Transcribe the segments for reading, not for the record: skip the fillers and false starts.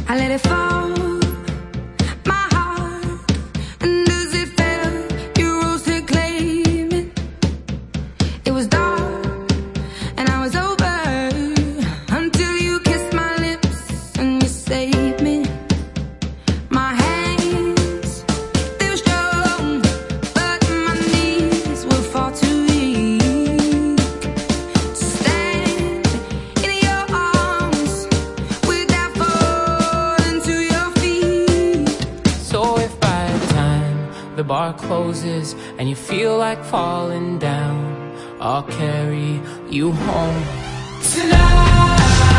I let it fall, my heart, and as it fell, you rose to claim it. It was dark, and I was over, until you kissed my lips and you saved me. My hands, they were strong, but my knees were far too weak to stand in your arms without falling to your feet. So if by the time the bar closes and you feel like falling down, I'll carry you home tonight.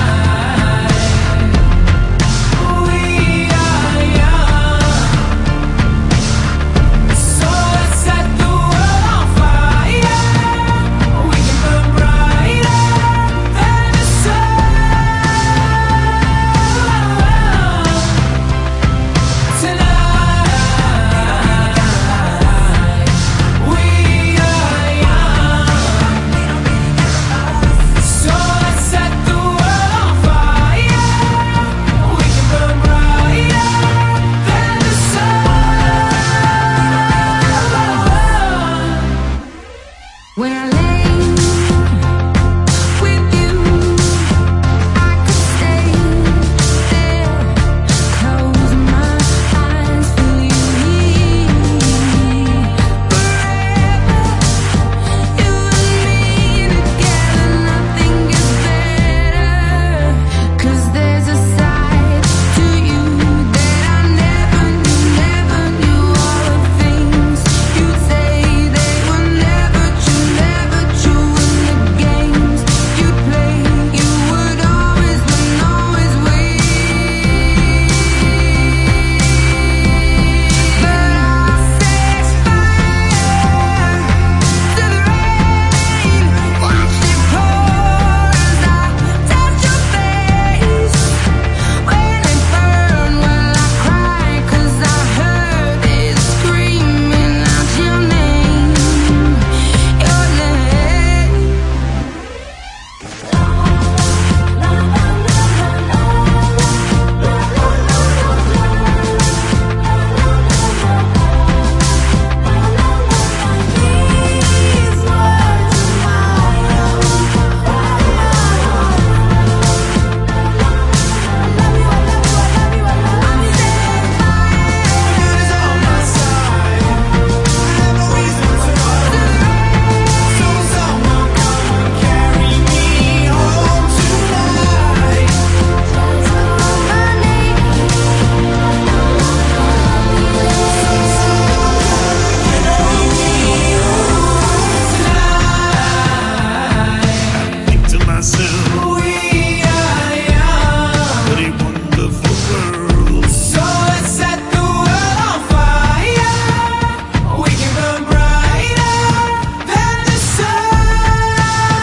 We are young, so let's set the world on fire. We can burn brighter than the sun tonight. We are young, so let's set the world on fire. We can burn brighter than the sun. When I lay with you, I could stay there, close my eyes, feel you here forever. You and me together, nothing gets better. 'Cause there's a side to you that I never knew. All the things you'd say, they were never true, never true. In the games you'd play, you would always win, always win. But I'll set fire to the rain, watch it pour as I touch your face. When it burn, will I cry? 'Cause I heard it screaming out your name, your name. These words are my own. I'm set fire on my side. I have no reason to run. So someone come and carry me home tonight. Think to myself, We are young, what a wonderful world. so let's set the world on fire. We can burn brighter than the sun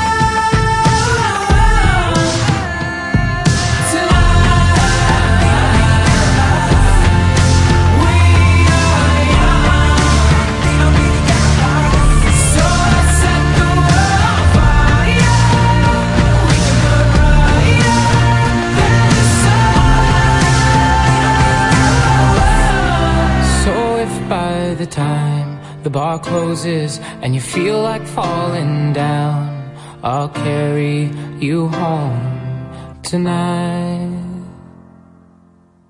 tonight. We are young, so let's set the world on fire. We can burn brighter than the sun. So if by the time the bar closes and you feel like falling down, I'll carry you home tonight.